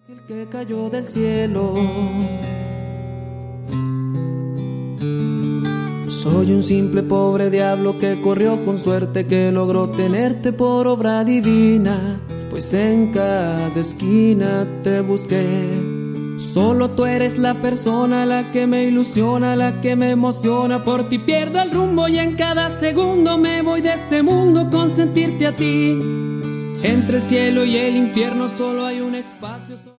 El que cayó del cielo. Soy un simple pobre diablo que corrió con suerte, que logró tenerte por obra divina, pues en cada esquina te busqué. Solo tú eres la persona, la que me ilusiona, la que me emociona. Por ti pierdo el rumbo y en cada segundo me voy de este mundo con sentirte a ti. Entre el cielo y el infierno solo hay un espacio.